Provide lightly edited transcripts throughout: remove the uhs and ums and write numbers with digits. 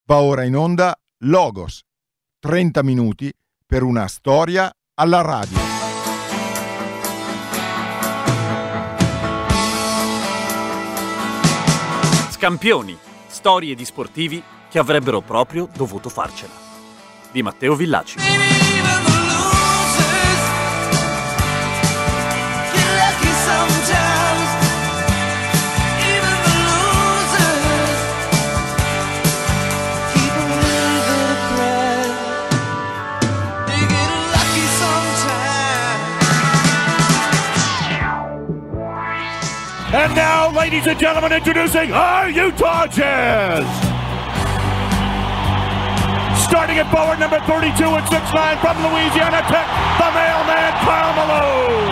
Va ora in onda Logos, 30 minuti per una storia alla radio. Scampioni, storie di sportivi che avrebbero proprio dovuto farcela. Di Matteo Villaci. And now, ladies and gentlemen, introducing our Utah Jazz. Starting at forward number 32 at 6'9" from Louisiana Tech, the mailman, Karl Malone.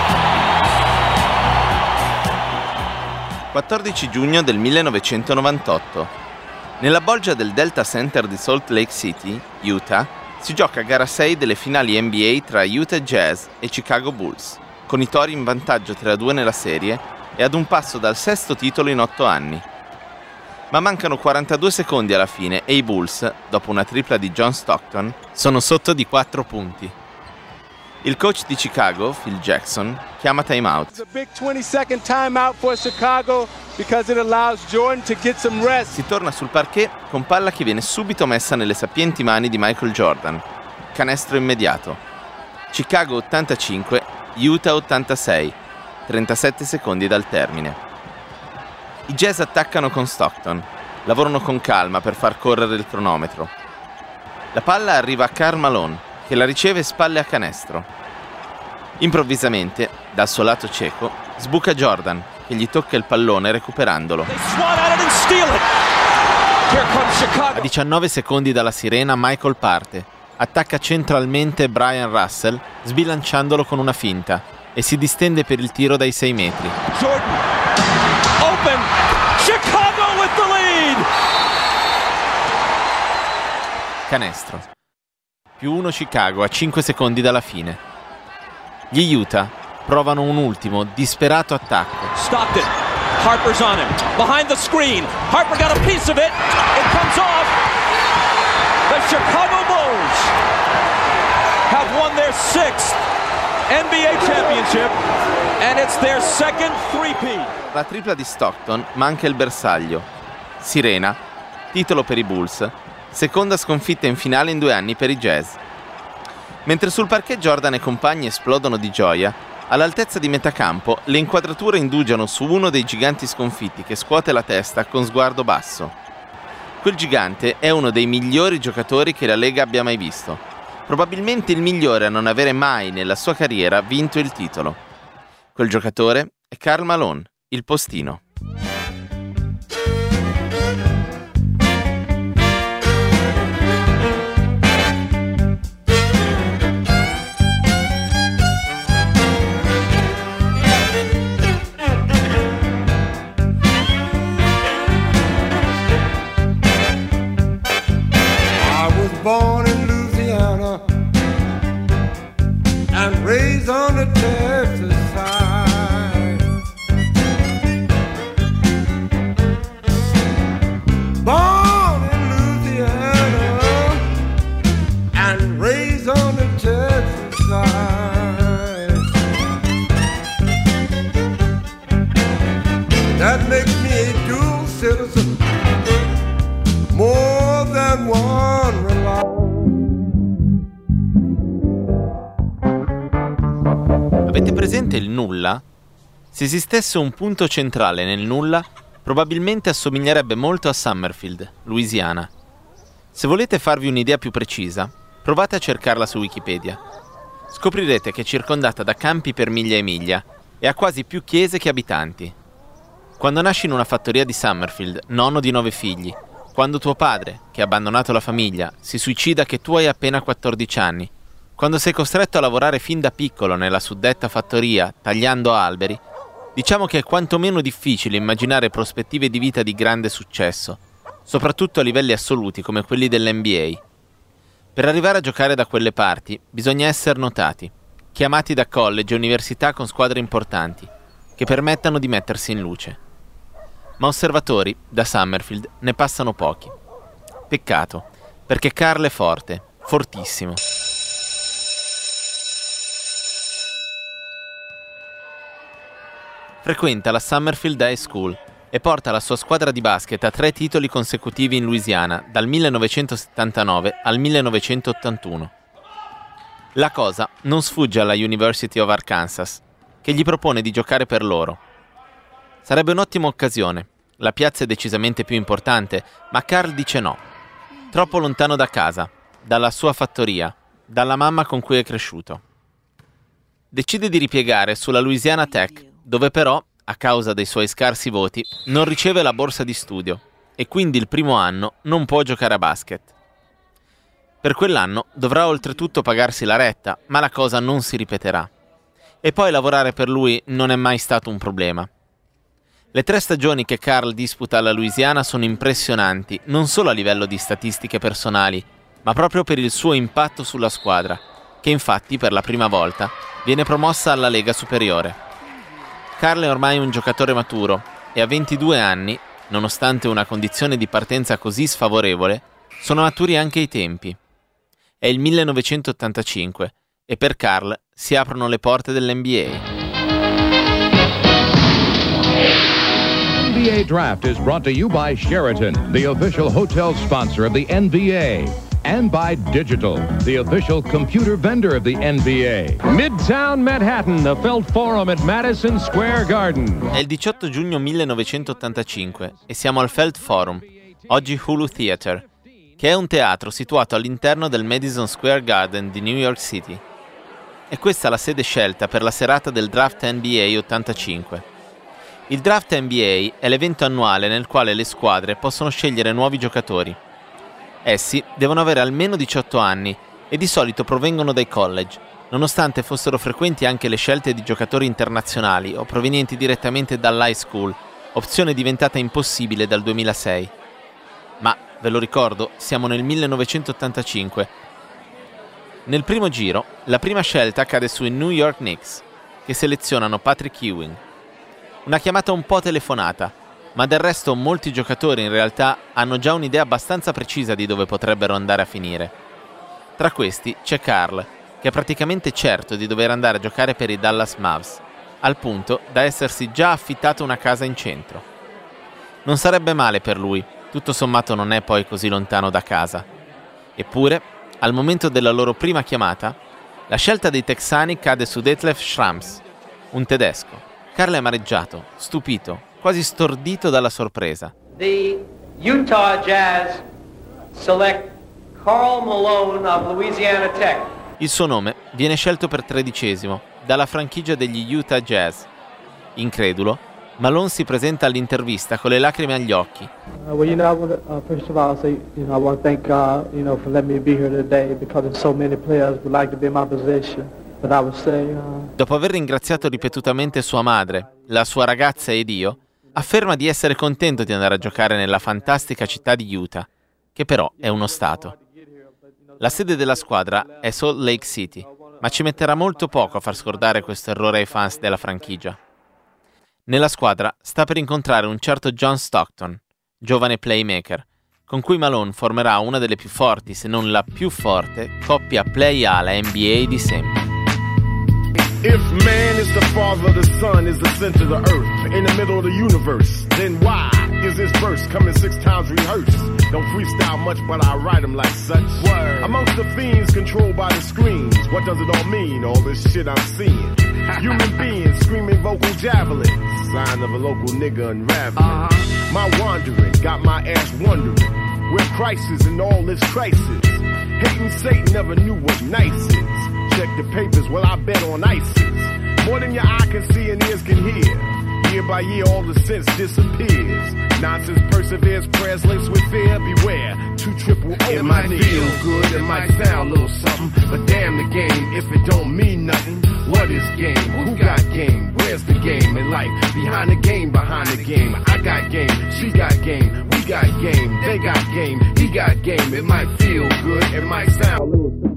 14 giugno del 1998. Nella bolgia del Delta Center di Salt Lake City, Utah, si gioca gara 6 delle finali NBA tra Utah Jazz e Chicago Bulls, con i Tori in vantaggio 3-2 nella serie e ad un passo dal sesto titolo in 8 anni. Ma mancano 42 secondi alla fine e i Bulls, dopo una tripla di John Stockton, sono sotto di 4 punti. Il coach di Chicago, Phil Jackson, chiama timeout. It's a big 20-second timeout for Chicago because it allows Jordan to get some rest. Si torna sul parquet con palla che viene subito messa nelle sapienti mani di Michael Jordan. Canestro immediato. Chicago 85, Utah 86. 37 secondi dal termine. I Jazz attaccano con Stockton. Lavorano con calma per far correre il cronometro. La palla arriva a Karl Malone, che la riceve spalle a canestro. Improvvisamente, dal suo lato cieco, sbuca Jordan, che gli tocca il pallone recuperandolo. A 19 secondi dalla sirena, Michael parte. Attacca centralmente Brian Russell, sbilanciandolo con una finta, e si distende per il tiro dai 6 metri. Jordan, open, Chicago with the lead! Canestro. +1 Chicago a 5 secondi dalla fine. Gli Utah provano un ultimo, disperato attacco. Stockton, Harper's on him, behind the screen, Harper got a piece of it, it comes off. The Chicago Bulls have won their 6th NBA championship and it's their second three-peat. La tripla di Stockton manca il bersaglio. Sirena, titolo per i Bulls, seconda sconfitta in finale in 2 anni per i Jazz. Mentre sul parquet Jordan e compagni esplodono di gioia, all'altezza di metà campo le inquadrature indugiano su uno dei giganti sconfitti che scuote la testa con sguardo basso. Quel gigante è uno dei migliori giocatori che la Lega abbia mai visto. Probabilmente il migliore a non avere mai nella sua carriera vinto il titolo. Quel giocatore è Karl Malone, il postino. I was born in Louisiana and raised on the Texas side. Born in Louisiana and raised on the Texas side. That makes me a dual citizen, more than one reliable. Avete presente il nulla? Se esistesse un punto centrale nel nulla, probabilmente assomiglierebbe molto a Summerfield, Louisiana. Se volete farvi un'idea più precisa, provate a cercarla su Wikipedia. Scoprirete che è circondata da campi per miglia e miglia e ha quasi più chiese che abitanti. Quando nasci in una fattoria di Summerfield, nonno di 9 figli, quando tuo padre, che ha abbandonato la famiglia, si suicida che tu hai appena 14 anni, quando sei costretto a lavorare fin da piccolo nella suddetta fattoria, tagliando alberi, diciamo che è quantomeno difficile immaginare prospettive di vita di grande successo, soprattutto a livelli assoluti come quelli dell'NBA. Per arrivare a giocare da quelle parti bisogna essere notati, chiamati da college e università con squadre importanti, che permettano di mettersi in luce. Ma osservatori, da Summerfield, ne passano pochi. Peccato, perché Carl è forte, fortissimo. Frequenta la Summerfield High School e porta la sua squadra di basket a 3 titoli consecutivi in Louisiana dal 1979 al 1981. La cosa non sfugge alla University of Arkansas, che gli propone di giocare per loro. Sarebbe un'ottima occasione, la piazza è decisamente più importante, ma Carl dice no. Troppo lontano da casa, dalla sua fattoria, dalla mamma con cui è cresciuto. Decide di ripiegare sulla Louisiana Tech, dove però, a causa dei suoi scarsi voti, non riceve la borsa di studio e quindi il primo anno non può giocare a basket. Per quell'anno dovrà oltretutto pagarsi la retta, ma la cosa non si ripeterà. E poi lavorare per lui non è mai stato un problema. Le 3 stagioni che Carl disputa alla Louisiana sono impressionanti, non solo a livello di statistiche personali, ma proprio per il suo impatto sulla squadra, che infatti per la prima volta viene promossa alla Lega Superiore. Carl è ormai un giocatore maturo e a 22 anni, nonostante una condizione di partenza così sfavorevole, sono maturi anche i tempi. È il 1985 e per Carl si aprono le porte dell'NBA. NBA Draft is brought to you by Sheraton, the official hotel sponsor of the NBA, and by Digital, the official computer vendor of the NBA. Midtown Manhattan, the Felt Forum at Madison Square Garden. È il 18 giugno 1985 e siamo al Felt Forum, oggi Hulu Theater, che è un teatro situato all'interno del Madison Square Garden di New York City. È questa la sede scelta per la serata del Draft NBA 85. Il Draft NBA è l'evento annuale nel quale le squadre possono scegliere nuovi giocatori. Essi devono avere almeno 18 anni e di solito provengono dai college, nonostante fossero frequenti anche le scelte di giocatori internazionali o provenienti direttamente dall'high school, opzione diventata impossibile dal 2006. Ma, ve lo ricordo, siamo nel 1985. Nel primo giro, la prima scelta cade sui New York Knicks, che selezionano Patrick Ewing. Una chiamata un po' telefonata, ma del resto molti giocatori in realtà hanno già un'idea abbastanza precisa di dove potrebbero andare a finire. Tra questi c'è Carl, che è praticamente certo di dover andare a giocare per i Dallas Mavs, al punto da essersi già affittato una casa in centro. Non sarebbe male per lui, tutto sommato non è poi così lontano da casa. Eppure, al momento della loro prima chiamata, la scelta dei texani cade su Detlef Schrams, un tedesco. Carl è amareggiato, stupito, quasi stordito dalla sorpresa. The Utah Jazz select Karl Malone of Louisiana Tech. Il suo nome viene scelto per 13° dalla franchigia degli Utah Jazz. Incredulo, Malone si presenta all'intervista con le lacrime agli occhi. Well, I want to first of all say, I want to thank God, for letting me be here today because so many players would like to be in my position. But I would say, Dopo aver ringraziato ripetutamente sua madre, la sua ragazza ed io, afferma di essere contento di andare a giocare nella fantastica città di Utah, che però è uno stato. La sede della squadra è Salt Lake City, ma ci metterà molto poco a far scordare questo errore ai fans della franchigia. Nella squadra sta per incontrare un certo John Stockton, giovane playmaker, con cui Malone formerà una delle più forti, se non la più forte, coppia play-ala NBA di sempre. If man is the father, the sun is the center of the earth, in the middle of the universe, then why is this verse coming 6 times rehearsed? Don't freestyle much, but I write them like such. Word. Amongst the fiends controlled by the screens, what does it all mean, all this shit I'm seeing? Human beings screaming vocal javelins, sign of a local nigga unraveling. My wandering got my ass wondering, where Christ is in all this crisis. Hating Satan never knew what nice is. Check the papers, well I bet on ISIS. More than your eye can see and ears can hear. Year by year all the sense disappears. Nonsense perseveres, prayers laced with fear. Beware, 2 triple O. It might feel good, it might sound a little something, but damn the game if it don't mean nothing. What is game? Who got game? Where's the game in life? Behind the game, behind the game. I got game, she got game, we got game, they got game, he got game. It might feel good, it might sound a little something.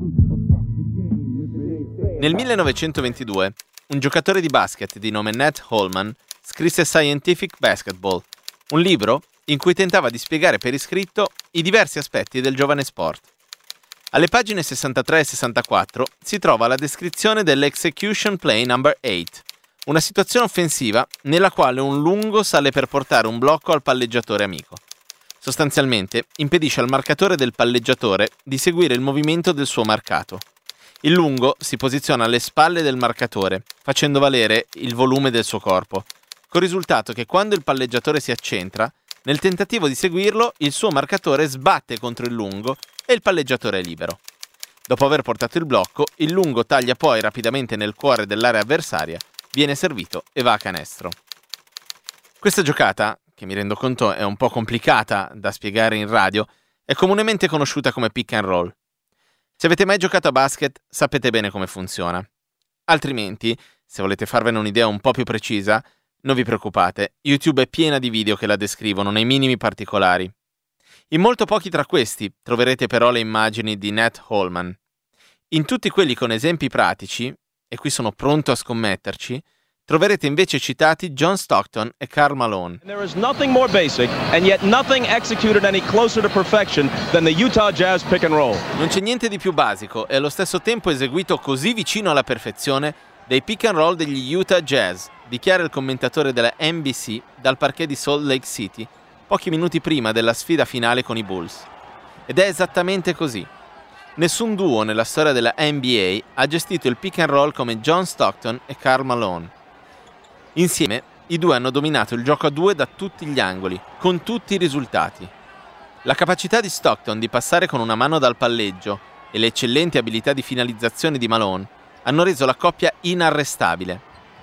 Nel 1922, un giocatore di basket di nome Nat Holman scrisse Scientific Basketball, un libro in cui tentava di spiegare per iscritto i diversi aspetti del giovane sport. Alle pagine 63 e 64 si trova la descrizione dell'Execution Play Number 8, una situazione offensiva nella quale un lungo sale per portare un blocco al palleggiatore amico. Sostanzialmente impedisce al marcatore del palleggiatore di seguire il movimento del suo marcato. Il lungo si posiziona alle spalle del marcatore, facendo valere il volume del suo corpo, col risultato che quando il palleggiatore si accentra, nel tentativo di seguirlo, il suo marcatore sbatte contro il lungo e il palleggiatore è libero. Dopo aver portato il blocco, il lungo taglia poi rapidamente nel cuore dell'area avversaria, viene servito e va a canestro. Questa giocata, che mi rendo conto è un po' complicata da spiegare in radio, è comunemente conosciuta come pick and roll. Se avete mai giocato a basket, sapete bene come funziona. Altrimenti, se volete farvene un'idea un po' più precisa, non vi preoccupate, YouTube è piena di video che la descrivono nei minimi particolari. In molto pochi tra questi troverete però le immagini di Nat Holman. In tutti quelli con esempi pratici, e qui sono pronto a scommetterci, troverete invece citati John Stockton e Karl Malone. There is nothing more basic and yet nothing executed any closer to perfection than the Utah Jazz pick and roll. Non c'è niente di più basico e allo stesso tempo eseguito così vicino alla perfezione dei pick and roll degli Utah Jazz, dichiara il commentatore della NBC dal parquet di Salt Lake City, pochi minuti prima della sfida finale con i Bulls. Ed è esattamente così. Nessun duo nella storia della NBA ha gestito il pick and roll come John Stockton e Karl Malone. Insieme, i due hanno dominato il gioco a due da tutti gli angoli, con tutti i risultati. La capacità di Stockton di passare con una mano dal palleggio e le eccellenti abilità di finalizzazione di Malone hanno reso la coppia inarrestabile.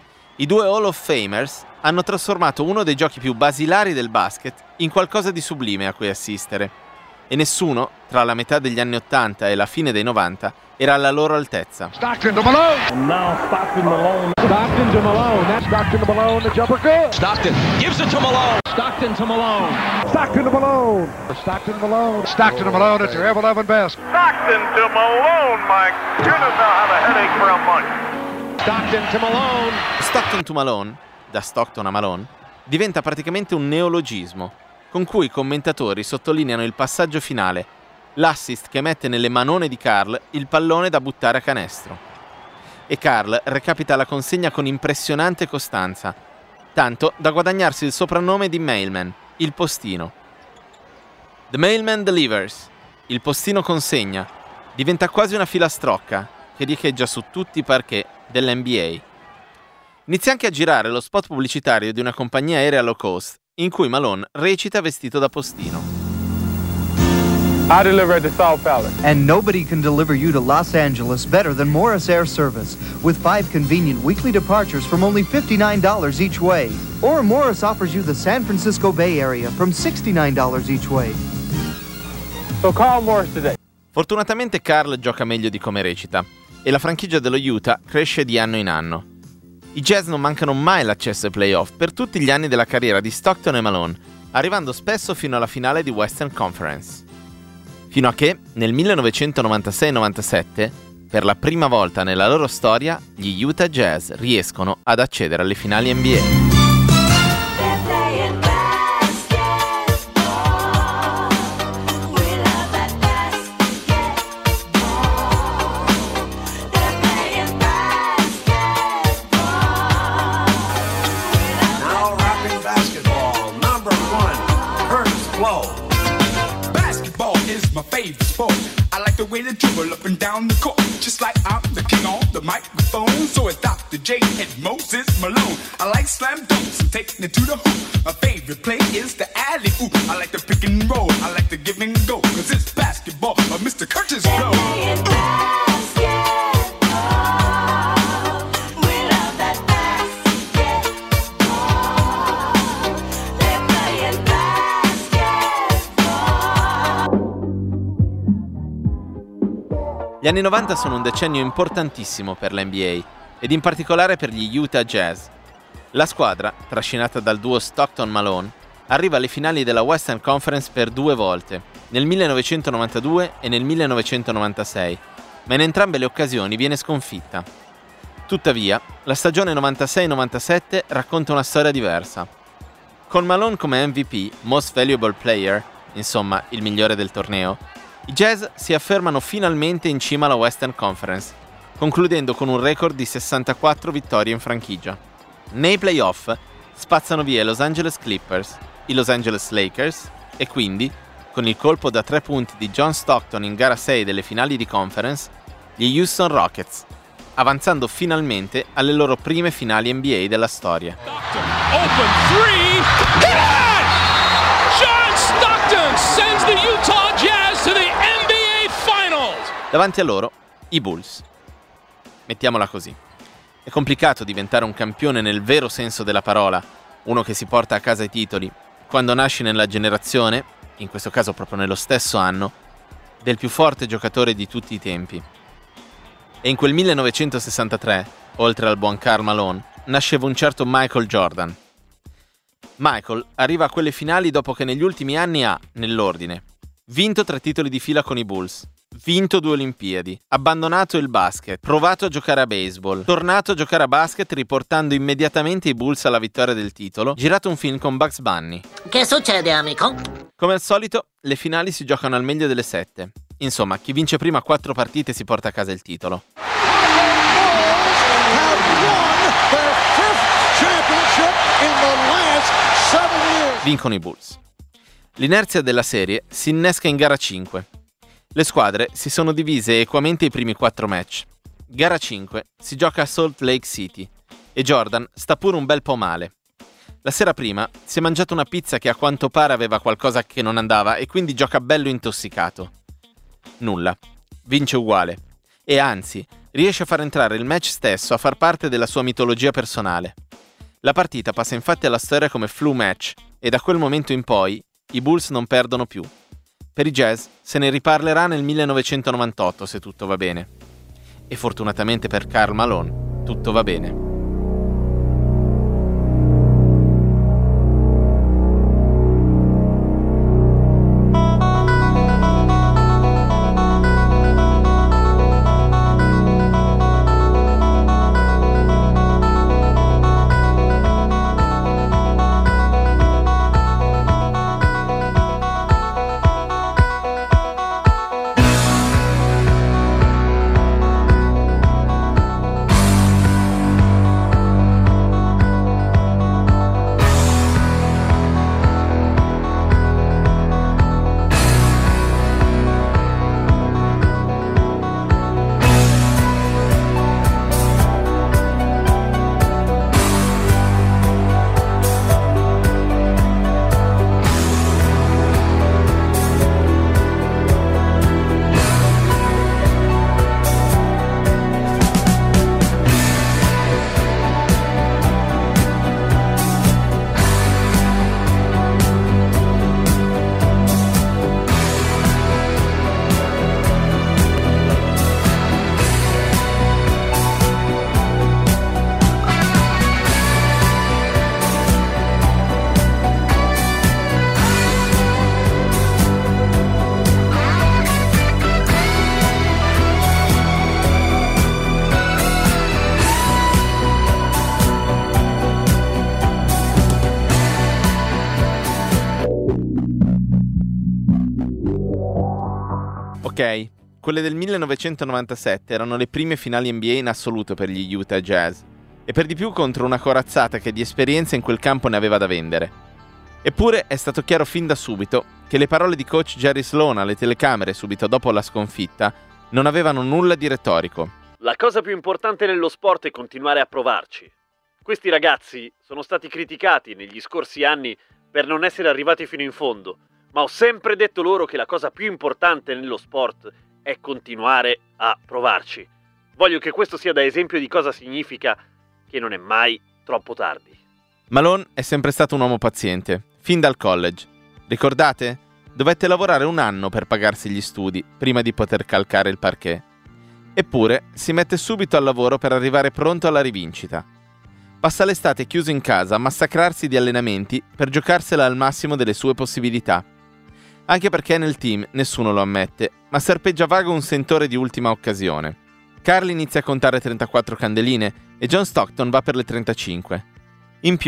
I due Hall of Famers hanno trasformato uno dei giochi più basilari del basket in qualcosa di sublime a cui assistere, e nessuno, tra la metà degli anni 80 e la fine dei 90, era alla loro altezza. Stockton to Malone. And now Stockton Malone. Stockton to Malone. That's Stockton to Malone. The jumper good. Stockton gives it to Malone. Stockton to Malone. Stockton to Malone. Stockton to Malone. Stockton to Malone. It's your ever-loving best. Stockton to Malone. My goodness, I'll have a headache for a month. Stockton to Malone. Stockton to Malone, da Stockton a Malone, diventa praticamente un neologismo, con cui i commentatori sottolineano il passaggio finale, l'assist che mette nelle manone di Karl il pallone da buttare a canestro. E Karl recapita la consegna con impressionante costanza, tanto da guadagnarsi il soprannome di Mailman, il postino. The Mailman Delivers, il postino consegna, diventa quasi una filastrocca che riecheggia su tutti i parquet dell'NBA. Inizia anche a girare lo spot pubblicitario di una compagnia aerea low cost, in cui Malone recita vestito da postino. I deliver at the South Palace. And nobody can deliver you to Los Angeles better than Morris Air Service, with 5 convenient weekly departures from only $59 each way. Or Morris offers you the San Francisco Bay Area from $69 each way. So call Morris today. Fortunatamente Karl gioca meglio di come recita, e la franchigia dello Utah cresce di anno in anno. I Jazz non mancano mai l'accesso ai playoff per tutti gli anni della carriera di Stockton e Malone, arrivando spesso fino alla finale di Western Conference. Fino a che, nel 1996-97, per la prima volta nella loro storia, gli Utah Jazz riescono ad accedere alle finali NBA. My favorite sport. I like the way they dribble up and down the court, just like I'm the king on the microphone. So it's Dr. J and Moses Malone. I like slam dunks and taking it to the hoop. My favorite play is the alley-oop. I like the pick and roll. I like the give and go, cause it's basketball or Mr. Curtis Blow. Gli anni 90 sono un decennio importantissimo per l'NBA, ed in particolare per gli Utah Jazz. La squadra, trascinata dal duo Stockton-Malone, arriva alle finali della Western Conference per 2 volte, nel 1992 e nel 1996, ma in entrambe le occasioni viene sconfitta. Tuttavia, la stagione 96-97 racconta una storia diversa. Con Malone come MVP, Most Valuable Player, insomma il migliore del torneo, i Jazz si affermano finalmente in cima alla Western Conference, concludendo con un record di 64 vittorie in franchigia. Nei playoff spazzano via i Los Angeles Clippers, i Los Angeles Lakers e quindi, con il colpo da 3 punti di John Stockton in gara 6 delle finali di conference, gli Houston Rockets, avanzando finalmente alle loro prime finali NBA della storia. Open three. Hit! John Stockton sends the Utah Jazz to the NBA Finals. Davanti a loro, i Bulls. Mettiamola così. È complicato diventare un campione nel vero senso della parola, uno che si porta a casa i titoli, quando nasci nella generazione, in questo caso proprio nello stesso anno, del più forte giocatore di tutti i tempi. E in quel 1963, oltre al buon Karl Malone, nasceva un certo Michael Jordan. Michael arriva a quelle finali dopo che negli ultimi anni ha, nell'ordine, vinto 3 titoli di fila con i Bulls, vinto 2 Olimpiadi, abbandonato il basket, provato a giocare a baseball, tornato a giocare a basket riportando immediatamente i Bulls alla vittoria del titolo, girato un film con Bugs Bunny. Che succede, amico? Come al solito, le finali si giocano al meglio delle 7. Insomma, chi vince prima 4 partite si porta a casa il titolo. Vincono i Bulls. L'inerzia della serie si innesca in gara 5. Le squadre si sono divise equamente i primi 4 match. Gara 5 si gioca a Salt Lake City e Jordan sta pure un bel po' male. La sera prima si è mangiato una pizza che a quanto pare aveva qualcosa che non andava e quindi gioca bello intossicato. Nulla. Vince uguale. E anzi, riesce a far entrare il match stesso a far parte della sua mitologia personale. La partita passa infatti alla storia come flu match e da quel momento in poi i Bulls non perdono più. Per i Jazz se ne riparlerà nel 1998 se tutto va bene. E fortunatamente per Karl Malone tutto va bene. Ok, quelle del 1997 erano le prime finali NBA in assoluto per gli Utah Jazz, e per di più contro una corazzata che di esperienza in quel campo ne aveva da vendere. Eppure è stato chiaro fin da subito che le parole di coach Jerry Sloan alle telecamere subito dopo la sconfitta non avevano nulla di retorico. La cosa più importante nello sport è continuare a provarci. Questi ragazzi sono stati criticati negli scorsi anni per non essere arrivati fino in fondo, ma ho sempre detto loro che la cosa più importante nello sport è continuare a provarci. Voglio che questo sia da esempio di cosa significa che non è mai troppo tardi. Malone è sempre stato un uomo paziente, fin dal college. Ricordate? Dovette lavorare 1 anno per pagarsi gli studi prima di poter calcare il parquet. Eppure si mette subito al lavoro per arrivare pronto alla rivincita. Passa l'estate chiuso in casa a massacrarsi di allenamenti per giocarsela al massimo delle sue possibilità. Anche perché nel team nessuno lo ammette, ma serpeggia vago un sentore di ultima occasione. Karl inizia a contare 34 candeline e John Stockton va per le 35. In più,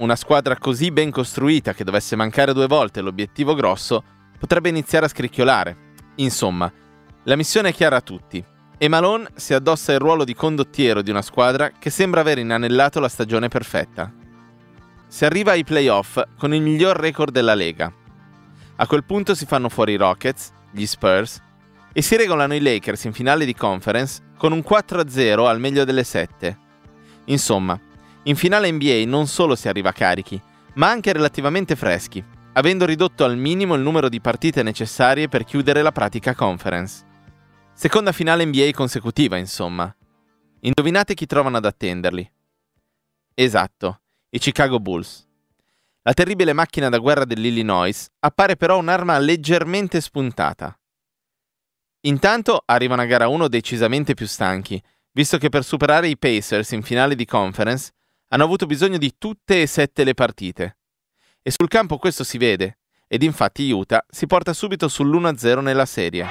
una squadra così ben costruita che dovesse mancare 2 volte l'obiettivo grosso, potrebbe iniziare a scricchiolare. Insomma, la missione è chiara a tutti e Malone si addossa il ruolo di condottiero di una squadra che sembra aver inanellato la stagione perfetta. Si arriva ai playoff con il miglior record della Lega. A quel punto si fanno fuori i Rockets, gli Spurs e si regolano i Lakers in finale di conference con un 4-0 al meglio delle 7. Insomma, in finale NBA non solo si arriva carichi, ma anche relativamente freschi, avendo ridotto al minimo il numero di partite necessarie per chiudere la pratica conference. Seconda finale NBA consecutiva, insomma. Indovinate chi trovano ad attenderli? Esatto, i Chicago Bulls. La terribile macchina da guerra dell'Illinois appare però un'arma leggermente spuntata. Intanto arrivano a gara 1 decisamente più stanchi, visto che per superare i Pacers in finale di conference hanno avuto bisogno di tutte e 7 le partite. E sul campo questo si vede, ed infatti Utah si porta subito sull'1-0 nella serie.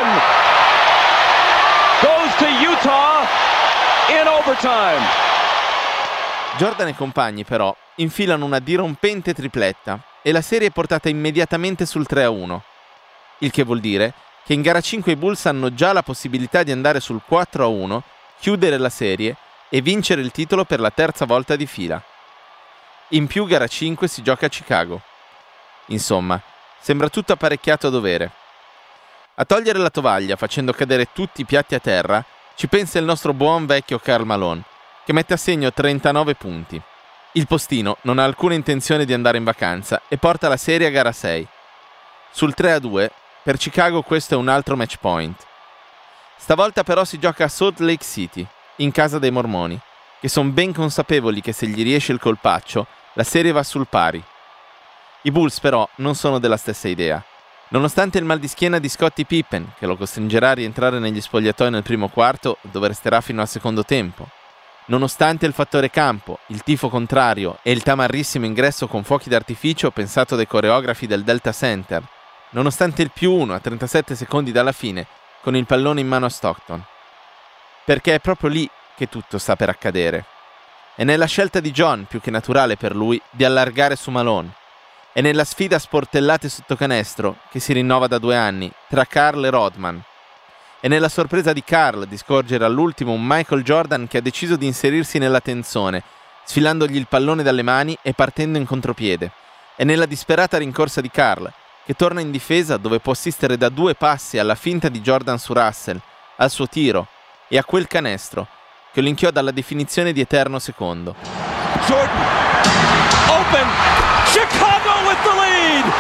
Goes to Utah in overtime. Jordan e compagni però infilano una dirompente tripletta e la serie è portata immediatamente sul 3-1. Il che vuol dire che in gara 5 i Bulls hanno già la possibilità di andare sul 4-1, chiudere la serie e vincere il titolo per la 3ª volta di fila. In più gara 5 si gioca a Chicago. Insomma, sembra tutto apparecchiato a dovere. A togliere la tovaglia facendo cadere tutti i piatti a terra ci pensa il nostro buon vecchio Karl Malone, che mette a segno 39 punti. Il postino non ha alcuna intenzione di andare in vacanza e porta la serie a gara 6. Sul 3-2, per Chicago questo è un altro match point. Stavolta però si gioca a Salt Lake City, in casa dei Mormoni, che sono ben consapevoli che se gli riesce il colpaccio, la serie va sul pari. I Bulls però non sono della stessa idea. Nonostante il mal di schiena di Scottie Pippen, che lo costringerà a rientrare negli spogliatoi nel primo quarto, dove resterà fino al secondo tempo, nonostante il fattore campo, il tifo contrario e il tamarrissimo ingresso con fuochi d'artificio pensato dai coreografi del Delta Center, nonostante il +1 a 37 secondi dalla fine, con il pallone in mano a Stockton. Perché è proprio lì che tutto sta per accadere. È nella scelta di John, più che naturale per lui, di allargare su Malone. È nella sfida a sportellate sotto canestro, che si rinnova da 2 anni, tra Karl e Rodman. È nella sorpresa di Karl di scorgere all'ultimo un Michael Jordan che ha deciso di inserirsi nella tenzone, sfilandogli il pallone dalle mani e partendo in contropiede. È nella disperata rincorsa di Karl, che torna in difesa dove può assistere da 2 passi alla finta di Jordan su Russell, al suo tiro e a quel canestro, che lo inchioda alla definizione di eterno secondo. Jordan, open, Chicago with the lead!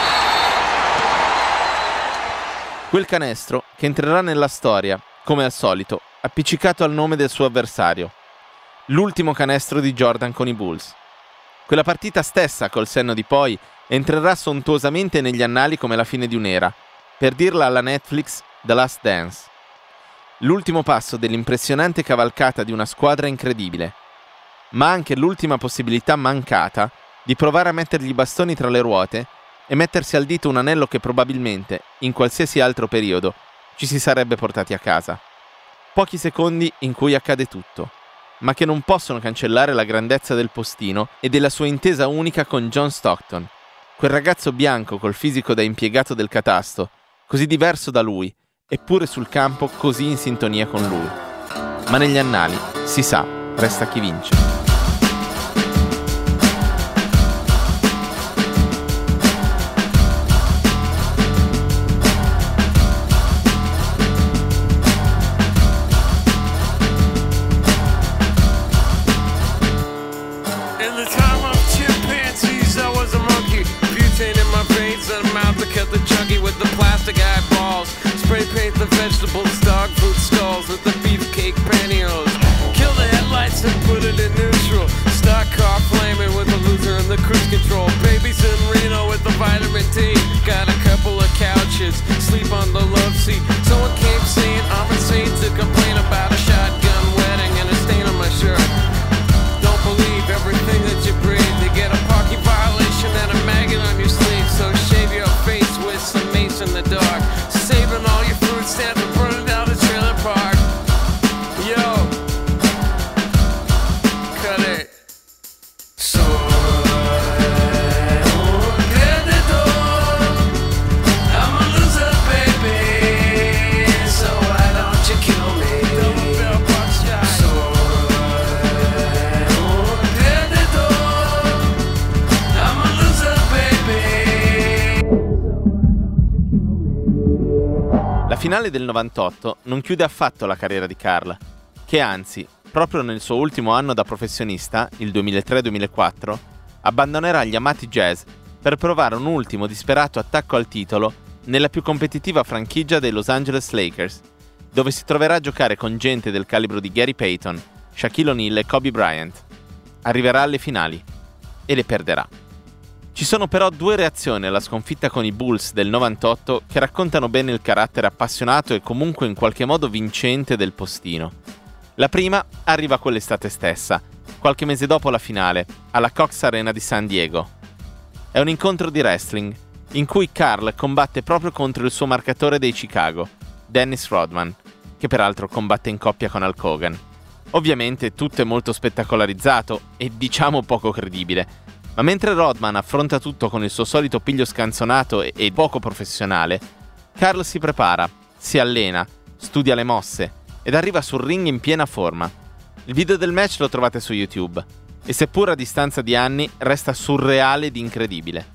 Quel canestro che entrerà nella storia, come al solito, appiccicato al nome del suo avversario. L'ultimo canestro di Jordan con i Bulls. Quella partita stessa, col senno di poi, entrerà sontuosamente negli annali come la fine di un'era, per dirla alla Netflix, The Last Dance. L'ultimo passo dell'impressionante cavalcata di una squadra incredibile, ma anche l'ultima possibilità mancata di provare a mettergli i bastoni tra le ruote e mettersi al dito un anello che probabilmente, in qualsiasi altro periodo, ci si sarebbe portati a casa. Pochi secondi in cui accade tutto, ma che non possono cancellare la grandezza del postino e della sua intesa unica con John Stockton, quel ragazzo bianco col fisico da impiegato del catasto, così diverso da lui, eppure sul campo così in sintonia con lui. Ma negli annali, si sa, resta chi vince. Vegetables, dog food skulls with the beefcake pantyhose. Kill the headlights and put it in neutral. Stock car flaming with the loser and the cruise control. Babies in Reno with the vitamin D. Got a couple of couches, sleep on the love seat. Someone came saying I'm insane to complain about a shotgun wedding and a stain on my shirt. Don't believe everything that you breathe. You get a parking violation and a maggot on your sleeve. So shave your face with some mace in the dark. Saving all your food stamps and burning down the trailer park. Yo, cut it. So La finale del 98 non chiude affatto la carriera di Karl, che anzi, proprio nel suo ultimo anno da professionista, il 2003-2004, abbandonerà gli amati Jazz per provare un ultimo disperato attacco al titolo nella più competitiva franchigia dei Los Angeles Lakers, dove si troverà a giocare con gente del calibro di Gary Payton, Shaquille O'Neal e Kobe Bryant. Arriverà alle finali e le perderà. Ci sono però due reazioni alla sconfitta con i Bulls del 98 che raccontano bene il carattere appassionato e comunque in qualche modo vincente del postino. La prima arriva quell'estate stessa, qualche mese dopo la finale, alla Cox Arena di San Diego. È un incontro di wrestling, in cui Karl combatte proprio contro il suo marcatore dei Chicago, Dennis Rodman, che peraltro combatte in coppia con Hulk Hogan. Ovviamente tutto è molto spettacolarizzato e diciamo poco credibile, ma mentre Rodman affronta tutto con il suo solito piglio scanzonato e poco professionale, Karl si prepara, si allena, studia le mosse ed arriva sul ring in piena forma. Il video del match lo trovate su YouTube e seppur a distanza di anni resta surreale ed incredibile.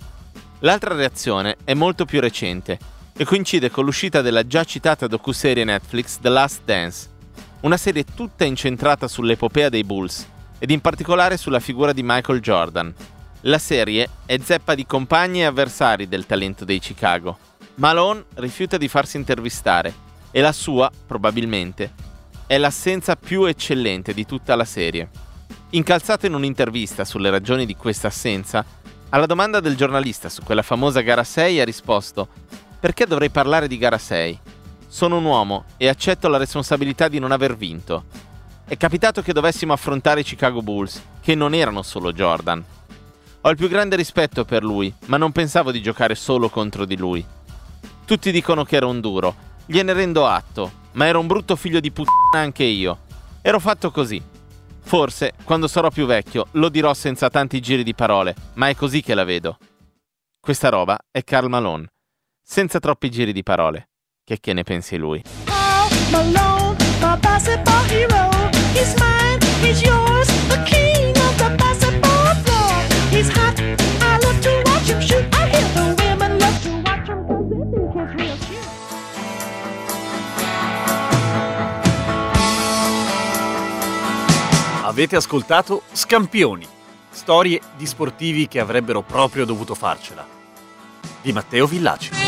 L'altra reazione è molto più recente e coincide con l'uscita della già citata docuserie Netflix The Last Dance, una serie tutta incentrata sull'epopea dei Bulls ed in particolare sulla figura di Michael Jordan. La serie è zeppa di compagni e avversari del talento dei Chicago. Malone rifiuta di farsi intervistare e la sua, probabilmente, è l'assenza più eccellente di tutta la serie. Incalzato in un'intervista sulle ragioni di questa assenza, alla domanda del giornalista su quella famosa gara 6 ha risposto: «Perché dovrei parlare di gara 6? Sono un uomo e accetto la responsabilità di non aver vinto. È capitato che dovessimo affrontare i Chicago Bulls, che non erano solo Jordan. Ho il più grande rispetto per lui, ma non pensavo di giocare solo contro di lui. Tutti dicono che ero un duro, gliene rendo atto, ma ero un brutto figlio di puttana anche io. Ero fatto così. Forse, quando sarò più vecchio, lo dirò senza tanti giri di parole, ma è così che la vedo». Questa roba è Karl Malone, senza troppi giri di parole. Che ne pensi lui? Malone, my basketball hero. He's mine, he's yours, the king of the basketball floor. He's hot, I love to watch him shoot. I hear the women love to watch him 'cause they think he's real cute. Avete ascoltato Scampioni, storie di sportivi che avrebbero proprio dovuto farcela, di Matteo Villaci.